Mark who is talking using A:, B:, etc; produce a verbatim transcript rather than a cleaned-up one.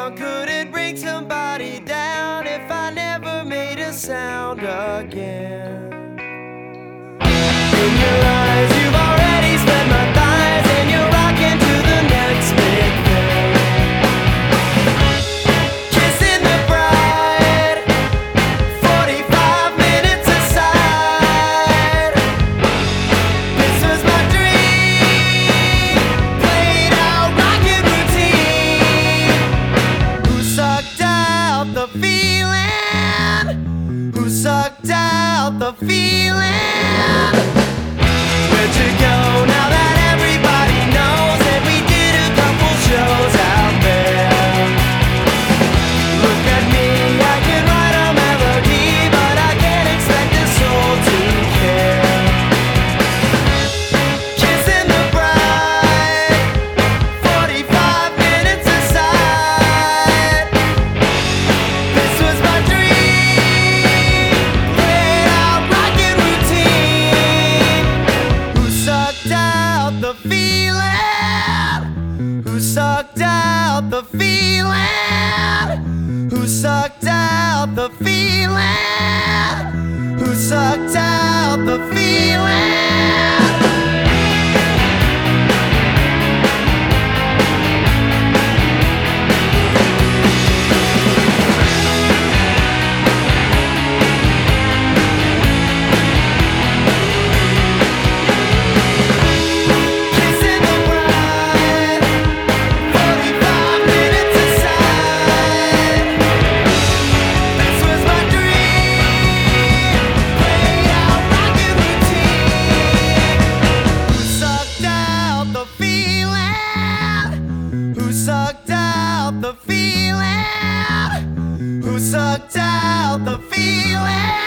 A: song couldn't bring somebody down if I never made a sound again. In your eyes, you've already spent my thighs, and you're rocking to the next big thing. Kissing the bride, forty-five minutes aside. This was my dream, played out rockin' routine. Who sucked out the feeling? Who sucked out the feeling? Where'd you go now that everybody knows that we did a couple shows out there? Look at me, I can write a melody, but I can't expect a soul to care. Kissing the bride, forty-five minutes aside. This was my dream, played out rockin' routine. Who sucked out the feeling? Who sucked out the feeling? Who sucked out the feeling? Who sucked out the feeling? Kissing the bride, forty-five minutes aside. This was my dream, played out rockin' routine. Who sucked out the feeling? Who sucked out the feeling? Who sucked out the feeling?